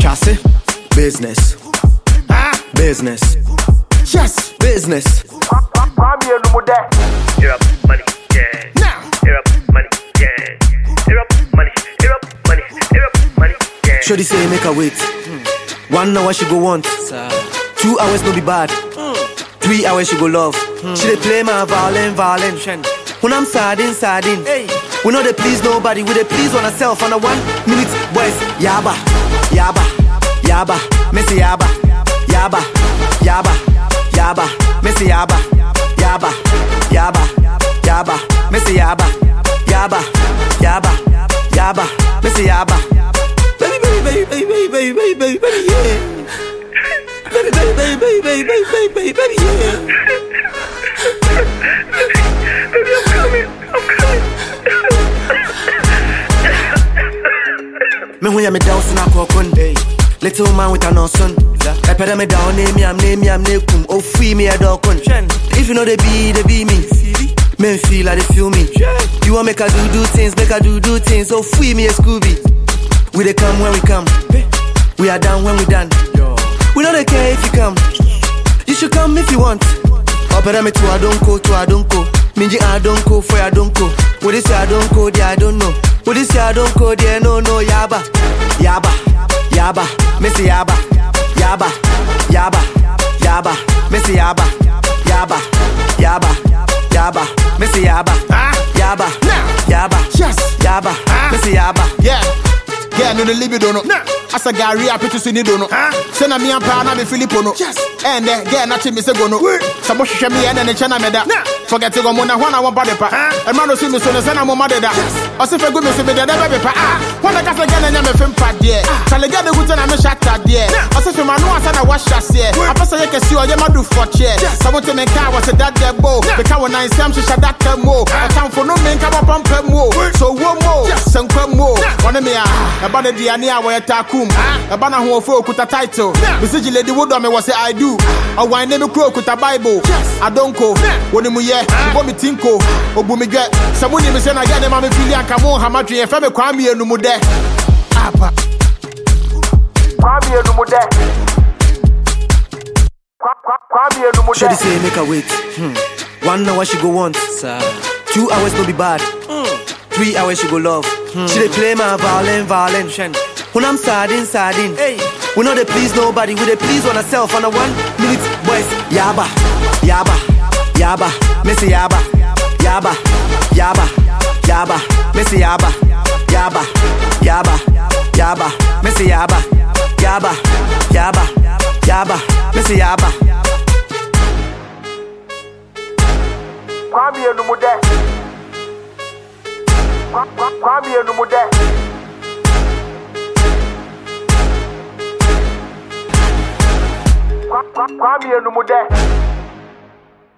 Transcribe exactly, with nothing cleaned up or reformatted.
Chassis, business. Business. Yes, business. You're up money, yeah. Now. You're up money, yeah. You're up money, you're up money, you're up money, yeah. Shorty say make her wait. One hour she go want. Two hours no be bad. Three hours she go love. She dey play my violin, violin. When I'm sardine, sardine. We know they please nobody. We dey please on ourselves. On a one minute boys. Yaba, yaba, yaba. Missy yaba, yaba, yaba, yaba. Missy yaba, yaba, yaba, yaba. Missy yaba, yaba, yaba, yaba. Missy yaba. Baby, baby, baby, baby, baby, baby, baby, baby, yeah. Baby, baby, baby, baby, baby, baby, baby, baby, yeah. Baby, I'm coming, I'm coming. Me when you me down, so I walk on day. Little man with an son. I put me down, name me, I'm name me, I'm name kum. Oh, free me a dog con. If you know they be, they be me. Men feel like they feel me. You want make a do do things, make a do do things. Oh, free me a Scooby. We they come when we come. We are done when we done. We don't care if you come. You should come if you want. Opera me to I don't go, to I don't go. Minji I don't go, for I don't go. What is I don't go, there I don't know. What is I don't go, there no no yaba. Yaba, yaba, Missy yaba. Yaba, yaba, yaba, Missy yaba. Yaba, yaba, yaba, Missy yaba. Yaba, yaba, yes, yaba, Missy yaba. Yeah. Yeah, no the libido no. As a Gary, I put you in the dono. Send a me and Pana be Filippo no. And then get nothing Mister Gono. Some show me and then the China meda. Forget to go on one hour body pa. And man see me so the send a mother da. Or if a good miss me the baby pa. When I got again and I'm a film part there. Shall I get the good and I'm a shot at there. Or if my no answer I wash that here. I pass a can see or you do for chair. Someone to make car was a dad there bow. The cow nine Sam she shut that mo. I can't for no man come up on mo. So one more, some more. One of me about the D N A where takum. Abana who for kuta title. Message lady wood on me was say I do. I wine name crow kuta Bible. I don't go. When you ye, you me tinko. Obumi get. Someone me say I get them. I'm feeling come on. How much you have a crime here no more there. Apa. Kwame here no more there. Kwame here no more there. Shorty say make her wait. Hmm. One hour she go want. Two hours no be bad. Three hours she go love. She dey play my violin, violin. When I'm sardine, sardine. We know they please nobody. We they please on ourselves. On a one minute boys. Yaba, yaba, yaba, Missy yaba. Yaba, yaba, yaba, Missy yaba. Yaba, yaba, yaba, Missy yaba. Yaba, yaba, yaba, Missy yaba. Kwame here no more there. Kwame here no more there. Kwame here no more there.